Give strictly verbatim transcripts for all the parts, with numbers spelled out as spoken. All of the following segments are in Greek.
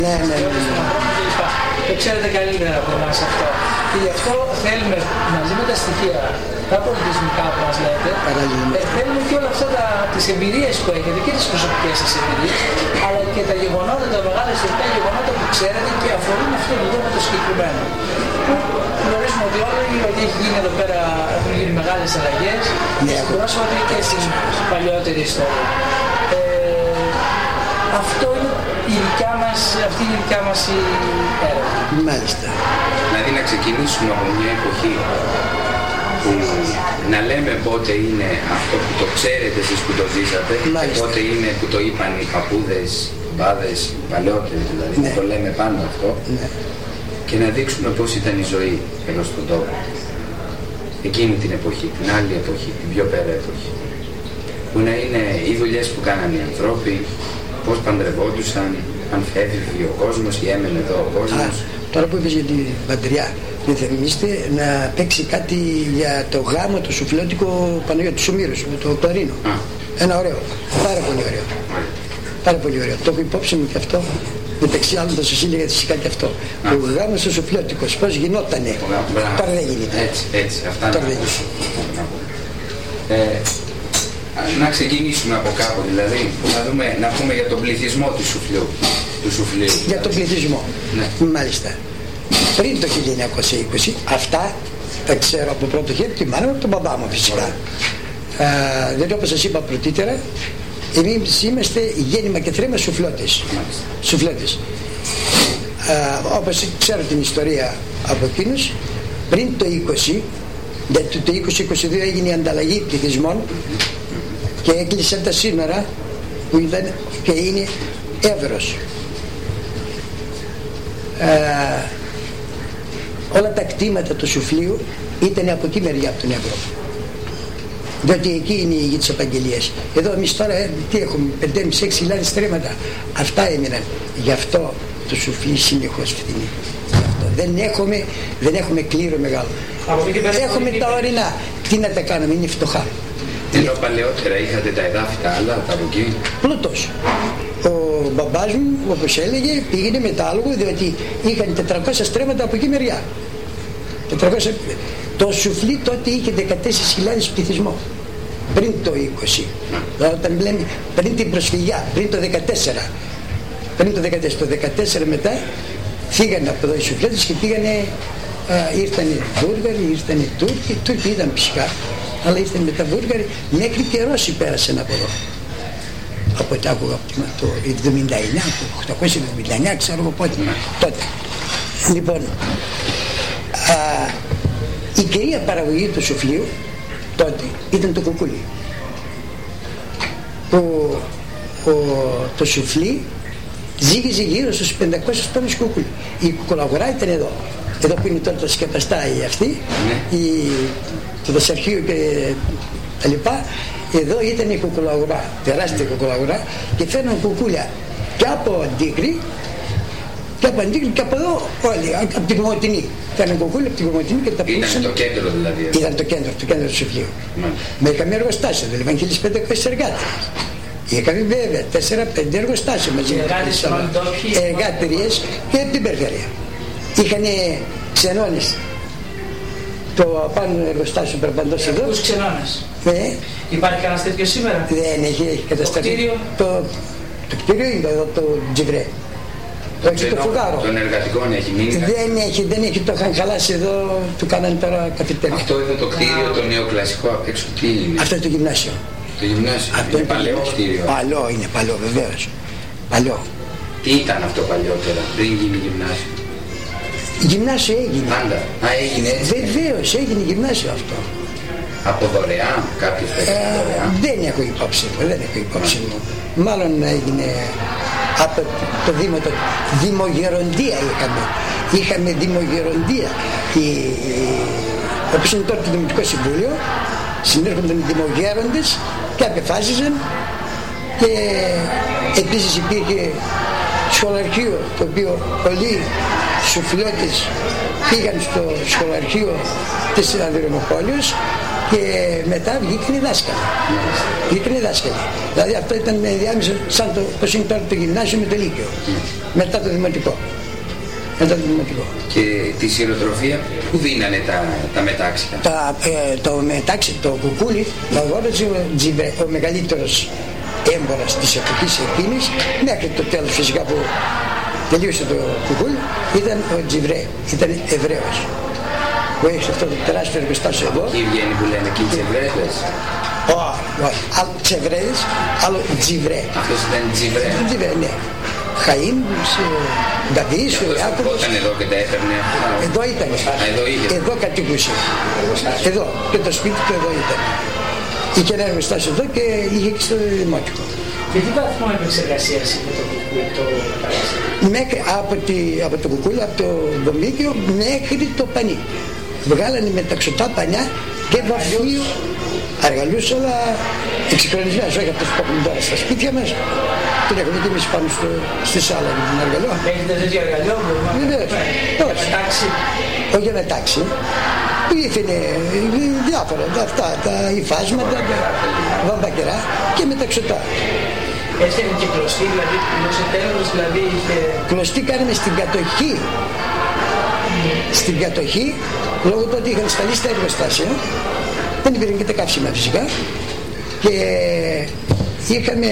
Ναι, ναι, ναι, ναι. Το ξέρετε καλύτερα από εμάς αυτό. Και γι' αυτό θέλουμε μαζί με τα στοιχεία, τα πολιτισμικά που μας λέτε, ε, θέλουμε και όλα αυτά τα, τις εμπειρίες που έχετε και τις προσωπικές σας εμπειρίες, αλλά και τα γεγονότα, τα μεγάλα ιστορικά γεγονότα που ξέρετε και αφορούν αυτό το δώμα το συγκεκριμένο. Που γνωρίζουμε ότι όλοι, ότι έχει γίνει εδώ πέρα, έχουν γίνει μεγάλες αλλαγές, ναι, στην πρόσφατη και στην παλιότερη ιστορία. Ε, αυτό είναι η δικιά μας, αυτή είναι η δικιά μας η έρευνα. Μάλιστα. Δηλαδή να ξεκινήσουμε από μια εποχή που να λέμε πότε είναι αυτό που το ξέρετε εσείς που το ζήσατε, και πότε είναι που το είπαν οι παππούδες, οι μπάδες, οι παλαιότεροι δηλαδή, ναι. Το λέμε πάνω αυτό, ναι. Και να δείξουμε πώς ήταν η ζωή εδώ στον τόπο. Εκείνη την εποχή, την άλλη εποχή, την πιο πέρα εποχή. Που να είναι οι δουλειές που κάνανε οι ανθρώποι, πώς παντρευόντουσαν, αν φεύγει ο κόσμος ή έμενε εδώ ο κόσμος. Α, τώρα που είπες για την παντριά, δεν θυμίστε να παίξει κάτι για το γάμο, το σουφλιώτικο Παναγιώτη του Σουμήρου, το κλαρίνο. Α. Ένα ωραίο, πάρα πολύ ωραίο. Α. Πάρα πολύ ωραίο. Το έχω υπόψη μου και αυτό. Μεταξύ άλλων θα σας έλεγα φυσικά και αυτό. Α. Ο γάμος ο σουφλιώτικος, πώς γινότανε. Τώρα δεν γίνεται. Έτσι, έτσι. Αυτά τώρα δεν γίνεται. Ε, να ξεκινήσουμε από κάπου δηλαδή, να, δούμε, να πούμε για τον πληθυσμό του σουφλιού. Του σουφλίου, για τον πληθυσμό, ναι. Μάλιστα. Πριν το χίλια εννιακόσια είκοσι, αυτά τα ξέρω από πρώτο χέρι, τη μάνα μου, από τον μπαμπά μου φυσικά. Α, δηλαδή όπως σας είπα πρωτήτερα, εμείς είμαστε γέννημα και θρέμα σουφλώτες. Σουφλώτες. Α, όπως ξέρω την ιστορία από εκείνους, πριν το είκοσι, γιατί το είκοσι είκοσι δύο έγινε η ανταλλαγή πληθυσμών και έκλεισαν τα σύνορα που ήταν και είναι Εύρος. Ε, όλα τα κτήματα του Σουφλίου ήταν από εκεί μεριά από τον Εύρο, διότι εκεί είναι η γη της Απαγγελίας. Εδώ εμείς τώρα ε, τι έχουμε, πέντε με έξι χιλιάδες στρέμματα, αυτά έμειναν. Γι' αυτό το Σουφλί συνεχώς φθηνεί. Δεν έχουμε, δεν έχουμε κλήρο μεγάλο. Έχουμε τα ορεινά. Τι να τα κάνουμε, είναι φτωχά. Ενώ παλαιότερα είχατε τα εδάφη τα άλλα, τα από εκεί. Πλούτος. Ο μπαμπάς μου, όπως έλεγε, πήγαινε με τα άλογο, διότι είχαν τετρακόσια στρέμματα από εκεί μεριά. τετρακόσια... Το Σουφλί τότε είχε δεκατέσσερις χιλιάδες πληθυσμό. Πριν το είκοσι. Όταν λέμε πριν την προσφυγιά, πριν το δεκατέσσερα. Πριν το δεκατέσσερα. Το δεκατέσσερα μετά φύγανε από εδώ οι Σουφλέτες και πήγανε, ήρθαν οι Βούργαροι, ήρθαν οι Τούρκοι. Οι Τούρκοι ήταν φυσικά, αλλά ήρθαν με τα Βούργαροι, μέχρι και Ρώσοι πέρασαν από εδώ. Από ό,τι άκουγα το εβδομήντα εννιά, το οκτακόσια εβδομήντα εννιά, ξέρω εγώ πότε, τότε. Λοιπόν, α, η κυρία παραγωγή του Σουφλίου τότε ήταν το κουκούλι. Ο, ο, το Σουφλί ζύγιζε γύρω στους πεντακόσιους τόνους κουκούλι. Η κουκουλαγορά ήταν εδώ. Εδώ που είναι τώρα το σκεπαστάι αυτή, ναι. η, το δασαρχείο και τα λοιπά. Εδώ ήταν η κουκουλαγορά, τεράστια κουκουλαγορά, και φέρναν κουκούλια και από Αντίκρη και από Αντίκρη και από εδώ όλοι, από την Κομωτινή. Φέρναν κουκούλια από την Κομωτινή και τα πουλούσαν. Ήταν το κέντρο δηλαδή. Ήταν το κέντρο, το κέντρο του Σουφλίου. Με καμία εργοστάσιο, δηλαδή είχαν χίλιες πεντακόσιοι εργάτες. Είχαμε βέβαια τέσσερα πέντε εργοστάσια μαζί με εργάτριες και από την περιφέρεια. Είχαν ξενώνες. Το πάνω εργοστάσιο περπαντός εδώ. Τους ξενώνες. Ναι. Υπάρχει κανένας τέτοιο σήμερα? Δεν έχει, έχει κατασταθεί. Το κτίριο. Το, το κτίριο είναι εδώ το Τζιβρέ. Το έχει το φουγάρο. Των εργατικών έχει μείνει. Δεν έχει, δεν έχει, το είχαν χαλάσει εδώ, του κάνανε τώρα καφετέρια. Αυτό εδώ το κτίριο, το νεοκλασικό απ' έξω τι είναι? Αυτό είναι το γυμνάσιο. Το γυμνάσιο. Αυτό είναι, είναι παλαιό κτίριο. Παλαιό είναι, παλαιό βεβαίως. Παλαιό. Τι ήταν αυτό παλιότερα, πριν γίνει γυμνάσιο? Γυμνάσιο έγινε. Πάντα. Α, έγινε έτσι. Βεβαίως έγινε γυμνάσιο αυτό. Από δωρεάν, κάποιος ε, δωρεάν. Δεν έχω υπόψη μου, δεν έχω υπόψη μου. Μάλλον έγινε από το Δήμο, το Δημογεροντία είχαμε. Είχαμε Δημογεροντία. Η, η, όπως είναι τώρα το Δημοτικό Συμβούλιο, συνέρχονταν οι δημογέροντες και απεφάσιζαν, και επίσης υπήρχε σχολαρχείο, το οποίο πολλοί Σουφλιώτες πήγαν στο σχολαρχείο της Ανδριανοπόλεως και μετά βγήκαν οι δάσκαλοι. Βγήκαν οι δάσκαλοι. Δηλαδή αυτό ήταν διάμεσα σαν το, πώς είναι τώρα το γυμνάσιο με το λύκειο. Μετά το δημοτικό. Μετά το δημοτικό. Και τη σειροτροφία που δίνανε τα, τα μετάξια. Τα, ε, το μετάξι, το κουκούλι, το αγόραζε ο, Τζιβρέ, ο μεγαλύτερος έμπορας της εποχής εκείνης, μέχρι το τέλος φυσικά που τελείωσε το κουκούλι, ήταν ο Τζιβρέ, ήταν Εβραίος. Που έχει αυτό το τεράστιο εργοστάσιο εδώ. Εκεί βγαίνει που λένε και οι Τσεβρέδες. Όχι, όχι. Άλλο Τσεβρέδες, άλλο Τζιβρέ. Αυτός ήταν Τζιβρέ. Τζιβρέ, ναι. Χαΐμ, Νταβίς, ο Ιάκωβος. Ήταν εδώ και τα έπαιρνε. Εδώ ήταν. Εδώ είχε. Εδώ κατοικούσε. Εδώ. Και το σπίτι του εδώ ήταν. Είχε ένα εργοστάσιο εδώ και είχε και στο δημοτικό. Και τι βαθμό επεξεργασίας είχε το κουκούλι, το κατάστημα? Μέχρι από, τη, από το κουκούλι, από το δομίκιο μέχρι το πανί. Βγάλανε με τα ξωτά πανιά και βαφείο αργαλούς, αλλά εξυγχρονισμένους, όχι αυτούς που έχουμε τώρα στα σπίτια μας. Την έχουμε και εμείς πάνω στο, στη σάλα με την αργαλό. Έχετε τέτοιο αργαλιό, μπορούμε να μετάξει. Όχι για μετάξει. Ήθελε διάφορα, αυτά, τα υφάσματα, τα βαμπακερά και με τα ξωτά. Έτσι είναι και κλωστή, δηλαδή σε τέλος, δηλαδή είχε... Κλωστή κάναμε στην κατοχή. Στην κατοχή, λόγω του ότι είχαν σταλεί στα εργοστάσια, δεν υπήρχαν και τα καύσιμα φυσικά, και είχαμε,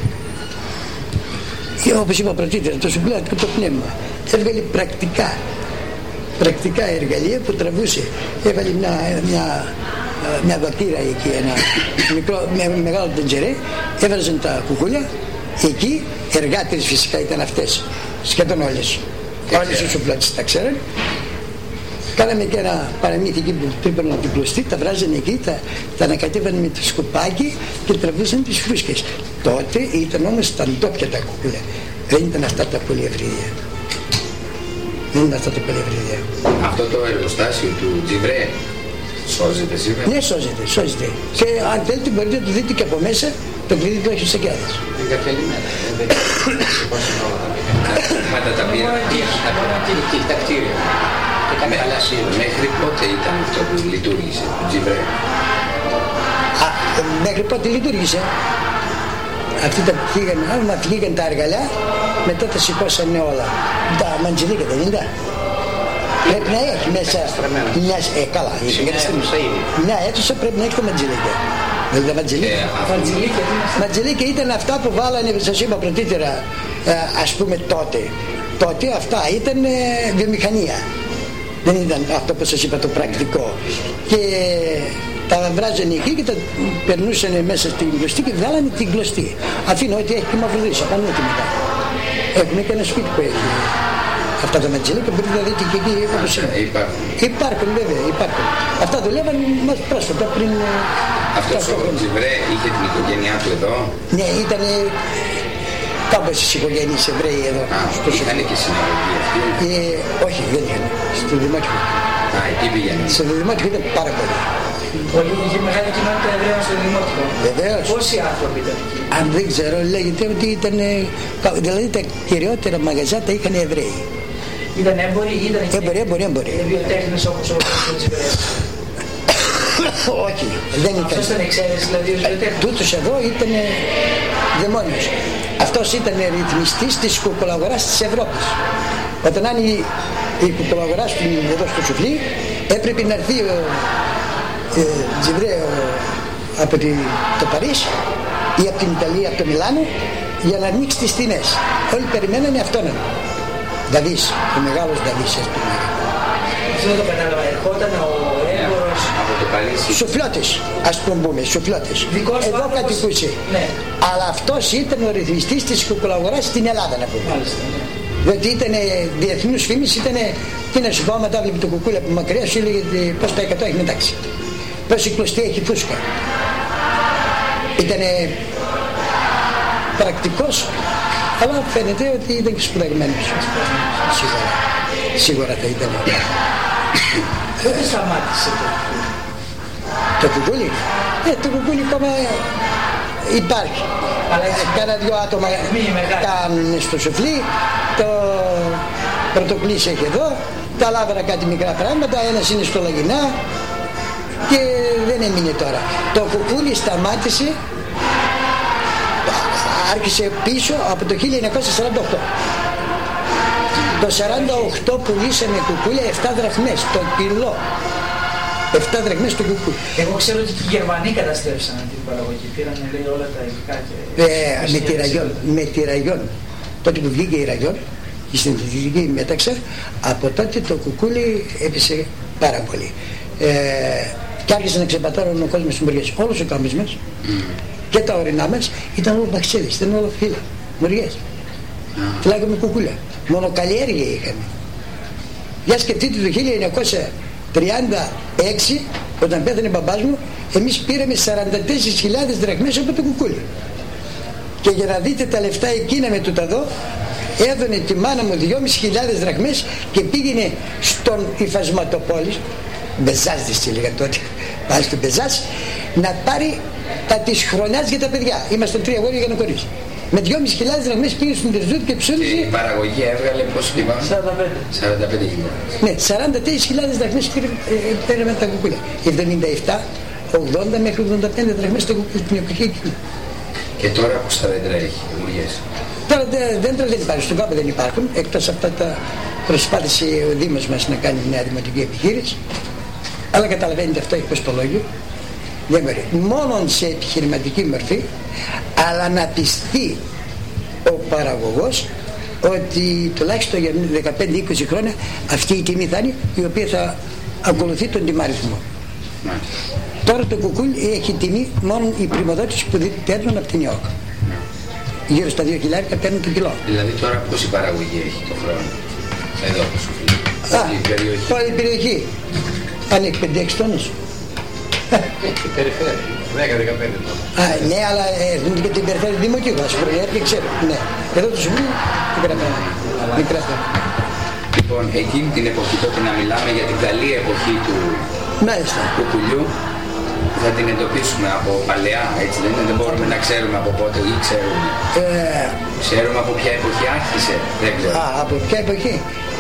όπως είπα πρωτήτερα, το σουμπλάτ και το πνεύμα. Έβγαλε πρακτικά, πρακτικά εργαλεία που τραβούσε. Έβαλε μια, μια, μια βαπτήρα εκεί, ένα μικρό, με, μεγάλο τεντζερέ, έβαζαν τα κουκούλια, εκεί εργάτες φυσικά ήταν αυτές, σχεδόν όλες. Όλες οι σουμπλάτες τα ξέραν. Κάναμε και ένα παραμύθι εκεί που τρύπανε την κλωστή, τα βράζανε εκεί, τα, τα ανακατεύανε με το σκουπάκι και τραβούσαν τις φούσκες. Τότε ήταν όμως τα ντόπια τα κουκούλια. Δεν ήταν αυτά τα πολυευρύδια. Δεν ήταν αυτά τα πολυευρύδια. Αυτό το εργοστάσιο του Τζιβρέ σώζεται σήμερα? Ναι, σώζεται, σώζεται. Και αν θέλετε μπορείτε να το δείτε και από μέσα, το κλειδί του έχει σακιάδες. Για καλημέρα. Μάτα τα πήρα. Τα κτίρια. Μέχρι πότε ήταν αυτό που λειτουργήσε το Τζιβρέ? Α, μέχρι πότε λειτουργήσε? Αυτοί τα πήγαν, άμα πήγαν τα αργαλιά, μετά τα σηκώσανε όλα. Τα μαντζιλίκια δεν είναι? Πρέπει να έχει μέσα μια, ε, καλά, μια αίθουσα πρέπει να έχει τα μαντζιλίκια. Δηλαδή τα μαντζιλίκια. Μαντζιλίκια ήταν αυτά που βάλανε, σας είπα πρωτήτερα, ας πούμε τότε. Τότε αυτά ήταν βιομηχανία. Δεν ήταν αυτό που σας είπα το πρακτικό. Και τα βράζανε εκεί και τα περνούσαν μέσα στην κλωστή και βγάλανε την κλωστή. Αφήνω ότι έχει και μαυροδίσια, πάνω και μετά. Έχουμε και ένα σπίτι που έχει αυτά τα ματζιλίκια, μπορείτε να δείτε και εκεί όπως είναι. Υπάρχουν. Υπάρχουν βέβαια, υπάρχουν. Αυτά δουλεύαν μας πρόσφατα πριν... Αυτός ο Τζιβρέ είχε την οικογένειά του εδώ? Ναι, ήταν κάμποσες οικογένειες Εβραίοι εδώ. Α, είχαν και συναγωγή αυτή? Ε, όχι, δεν είχαν. Στο δημότιο. Α, εκεί πήγαινε. Στο δημότιο ήταν πάρα πολύ. Πολύ είχε μεγάλη κοινότητα Εβραίων στο δημότιο. Βεβαίως. Πόσοι άνθρωποι ήταν εκεί? Αν δεν ξέρω, λέγεται ότι ήταν, δηλαδή τα κυριότερα μαγαζιά τα είχαν Εβραίοι. Ήταν έμποροι ή ήταν έμποροι, έμποροι, έμποροι. βιοτέχνες όπως ο Τζιβρές? Όχι, δεν ήταν. Αυτός ήταν εξαίρεση δηλαδή ως βιοτέχνης? Τούτος εδώ ήταν δαιμόνιος. Αυτός ήταν ρυθμιστής της κουκουλαγοράς της Ευρώπης. Όταν αν η, η κουκουλαγορά εδώ στο σουφλί, έπρεπε να έρθει ο ε, Τζιβρέ από τη, το Παρίσι ή από την Ιταλία, από το Μιλάνο, για να ανοίξει τις τιμές. Όλοι περιμένανε αυτόν. Νταβίς, ο μεγάλος Νταβίς, ας πούμε. Αυτό δεν το κατάλαβα. Ερχόταν ο έμπορος από το Παρίσι. Σουφλώτες, ας πούμε, σουφλώτες. Εδώ κατοικούσε. Ναι. Αλλά αυτός ήταν ο ρυθμιστής της κουκουλαγοράς στην Ελλάδα, να πούμε. Μάλιστα, ναι. Διότι ήταν διεθνούς φήμης, ήταν τι να σου πω, άμα τα βλέπει το κουκούλι από μακριά, σου έλεγε πώς τα εκατό έχει μετάξει. Πώς η κλωστή έχει φούσκα. Ήτανε πρακτικός, αλλά φαίνεται ότι ήταν και σπουδαγμένος. Σίγουρα. Σίγουρα θα ήταν. Πότε σταμάτησε το Το κουκούλι? Ε, το κουκούλι ακόμα υπάρχει. Αλλά κάνα δυο άτομα κάνουν στο σουφλί, το πρωτοκλής έχει εδώ, τα λάβαρα κάτι μικρά πράγματα, ένας είναι στο Λαγινά, και δεν έμεινε τώρα. Το κουκούλι σταμάτησε, άρχισε πίσω από το χίλια εννιακόσια σαράντα οκτώ. Το σαράντα οκτώ πουλήσαμε κουκούλια εφτά δραχμές το κιλό. εφτά δραχμές το κουκούλι. Εγώ ξέρω ότι οι Γερμανοί καταστρέψαν την παραγωγή. Πήραν λέει όλα τα υλικά και... Ε, με τη ραγιόν, με τη ραγιόν. Τότε που βγήκε η ραγιόν, η συνθετική μέταξα, από τότε το κουκούλι έπεσε πάρα πολύ. Ε, και άρχισε να ξεπατάρουν ο κόσμος στις μουριές. Όλος ο κάμπης μας mm. και τα ορεινά μας ήταν όλο μπαξίδες, ήταν όλο φύλλα, μουριές. Mm. Φυλάκαμε κουκούλια. Μόνο καλλιέργεια είχαμε. Για σκεφτείτε το χίλια εννιακόσια τριάντα έξι, όταν πέθανε ο μπαμπάς μου, εμείς πήραμε σαράντα τέσσερις χιλιάδες δραχμές από το κουκούλι. Και για να δείτε τα λεφτά εκείνα με το ταδό, έδωνε τη μάνα μου δυόμισι χιλιάδες δραχμές και πήγαινε στον υφασματοπόλης, Μπεζάς της έλεγα τότε, πάλι στον Μπεζάς, να πάρει τα της χρονιάς για τα παιδιά. Ήμασταν τρία αγόρια για ένα κορίτσι. Με δυόμισι χιλιάδες δραχμές πήγε στον Τερζούτ και ψώνιζε. Η παραγωγή έβγαλε πόσο είπαμε? σαράντα πέντε χιλιάδες. Ναι, σαράντα τέσσερις χιλιάδες δραχμές πήραμε τα κουκούλια. εβδομήντα επτά, ογδόντα μέχρι ογδόντα πέντε δραχμές τα κουκούλια την εποχή εκείνη. Και τώρα πόσα δέντρα έχει, μουριές? Τώρα δέντρα δεν υπάρχουν, στον κάπου δεν υπάρχουν, εκτός αυτά τα προσπάθησε ο Δήμος μας να κάνει μια δημοτική επιχείρηση. Αλλά καταλαβαίνετε, αυτό έχει κοστολόγιο. Δεν μπορεί. Μόνο σε επιχειρηματική μορφή, αλλά να πιστεί ο παραγωγός ότι τουλάχιστον για δεκαπέντε είκοσι χρόνια αυτή η τιμή θα είναι η οποία θα ακολουθεί τον τιμαριθμό. Τώρα το κουκούλι έχει τιμή μόνο οι πριμοδότες που παίρνουν από την ΙΟΚ. Γύρω στα δύο χιλιάρικα παίρνουν το κιλό. Δηλαδή τώρα πόση παραγωγή έχει το χρόνο? Εδώ που σου φύγει. Όλη η περιοχή. Όλη η περιοχή. Αν έχει πέντε έξι τόνους. Έχει περιφέρεια. δέκα δεκαπέντε τόνους. Α, ναι, αλλά έχουν και την περιφέρεια δημοτικού. Ας πούμε, και ξέρω. Ναι. Εδώ το σου φύγει μικρά πράγματα. Μικρά θέματα. Λοιπόν, εκείνη την εποχή τότε να μιλάμε για την καλή εποχή του κουκουλιού, θα την εντοπίσουμε από παλαιά, έτσι δεν είναι? Δεν μπορούμε να ξέρουμε από πότε ή ξέρουμε. Ε... Ξέρουμε από ποια εποχή άρχισε, δεν ξέρω. Α, από ποια εποχή?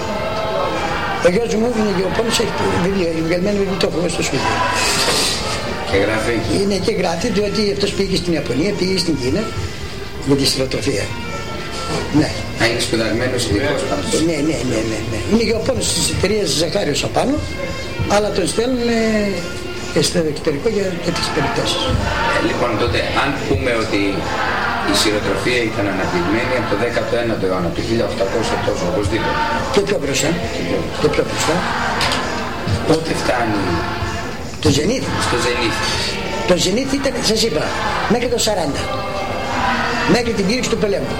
Ο γιος μου είναι γεωπόνος, έχει βιβλίο, βγαλμένο βιβλίο, το έχουμε στο σπίτι. Και γράφει. Είναι και γράφει, διότι αυτός πήγε στην Ιαπωνία, πήγε στην Κίνα για τη στρατοφία. Ναι. Α, είναι σπουδασμένος ειδικός πάνω. Ναι, ναι, ναι, ναι, ναι. Είναι γεωπόνος της εταιρείας Ζαχάριος απάνω, αλλά τον στέλνουν και στο εξωτερικό για τέτοιες περιπτώσεις. Ε, λοιπόν, τότε, αν πούμε ότι η σειροτροφία ήταν αναπτυγμένη από το δέκατο ένατο αιώνα, το χίλια οκτακόσια τόσο, οπωσδήποτε. Και πιο μπροστά. Και πιο μπροστά. Πότε φτάνει το ζενήθ? Στο ζενήθ. Το ζενήθ ήταν, σας είπα, μέχρι το σαράντα. Μέχρι την κήρυξη του πολέμου.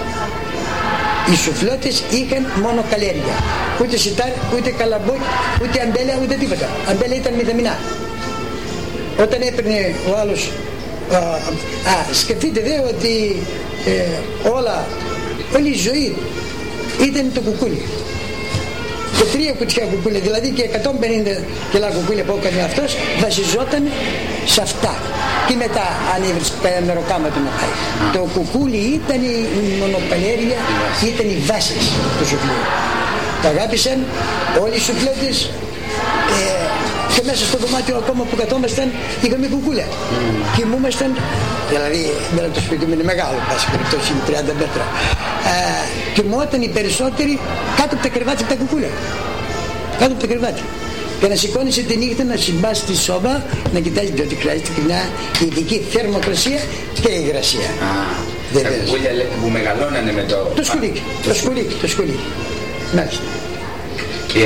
Οι σουφλώτες είχαν μόνο καλλιέργεια. Ούτε σιτάρ, ούτε καλαμπόκι, ούτε αμπέλια, ούτε τίποτα. Αμπέλια ήταν μηδαμινά. Όταν έπαιρνε ο άλλος, α, α σκεφτείτε δε ότι ε, όλα, όλη η ζωή ήταν το κουκούλι. Και τρία κουτιά κουκούλια, δηλαδή και εκατόν πενήντα κιλά κουκούλια που έκανε αυτός, βασιζόταν σε αυτά. Και μετά αν έβρισκε μεροκάματο να πάει. Το κουκούλι ήταν η μονοκαλλιέργεια, ήταν οι βάσεις του σουφλίου. Τα αγάπησαν όλοι οι σουφλέτες. Ε, και μέσα στο δωμάτιο ακόμα που καθόμασταν είχαμε κουκούλια. Mm. Κοιμούμασταν, δηλαδή δεν το σπίτι μου είναι μεγάλο, πάση περιπτώσει είναι τριάντα μέτρα. Ε, κοιμόταν οι περισσότεροι κάτω από τα κρεβάτια από τα κουκούλια. Κάτω από τα κρεβάτια. Και να σηκώνεσαι τη νύχτα να συμπάς στη σόβα, να κοιτάζει διότι χρειάζεται και μια ειδική θερμοκρασία και υγρασία. Ah, τα κουκούλια λέτε που μεγαλώνανε με το... Το σκουλίκι, το, το σκουλίκι, το σκουλίκι. Μάλιστα. Και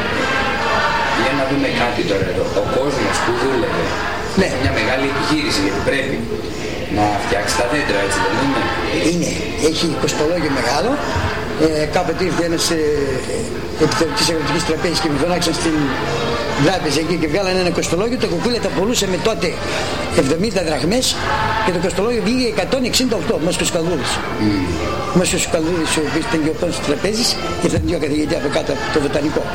για να δούμε κάτι τώρα εδώ. Ο κόσμος που δούλευε, ναι, μια μεγάλη επιχείρηση, γιατί πρέπει να φτιάξει τα δέντρα, έτσι δεν είναι? Είναι, έχει κοστολόγιο μεγάλο. Ε, κάποτε ήρθε ένας ε, επιθεωρητής αγροτικής τραπέζης και με φωνάξαν στην τράπεζα εκεί και βγάλανε ένα κοστολόγιο. Το κουκούλια τα πουλούσαμε τότε εβδομήντα δραχμές και το κοστολόγιο βγήκε εκατόν εξήντα οκτώ. Μόσχος Καλδούδης. Mm. Μόσχος Καλδούδης, ο οποίος ήταν γεωπόνος της τραπέζης, ήρθαν δύο καθηγητές από κάτω από το βοτανικό.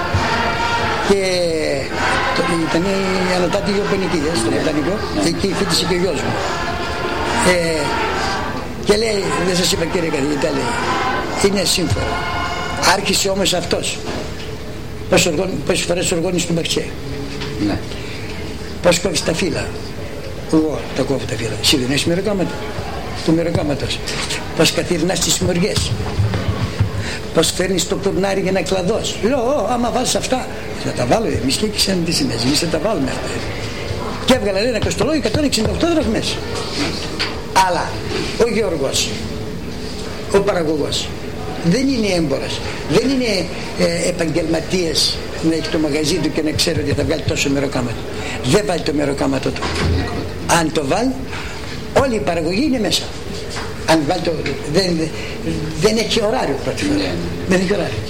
Και το, ήταν η ανωτάτη γεωπονική, στο yeah. βοτανικό, yeah. εκεί φοιτησε και ο γιος μου. Ε, και λέει, δεν σας είπα κύριε καθηγητά, λέει, είναι σύμφωνο. Άρχισε όμως αυτός. Πόσες φορές οργώνεις του Μπαξέ. Ναι. Πώς κόβεις τα φύλλα? Εγώ τα κόβω τα φύλλα. Εσύ δεν έχεις μεροκάματο? Του μεροκάματος. Πώς καθυρνάς τις μοριές? Πώς φέρνεις το κουρνάρι για να κλαδώσει? Λέω, άμα βάλεις αυτά, θα τα βάλω εμείς και εκεί σαν τις σημαίες, εμείς θα τα βάλουμε αυτά. Και έβγαλα ένα κοστολόγιο εκατόν εξήντα οκτώ δραχμές. Αλλά ο Γιώργος, ο παραγωγός, δεν είναι έμπορος, δεν είναι ε, επαγγελματίας να έχει το μαγαζί του και να ξέρει ότι θα βγάλει τόσο μεροκάματο. Δεν βάλει το μεροκάματο του. Αν το βάλει, όλη η παραγωγή είναι μέσα. Αν βάλει το, δεν, δεν έχει ωράριο πρώτη φορά. Δεν έχει ωράριο.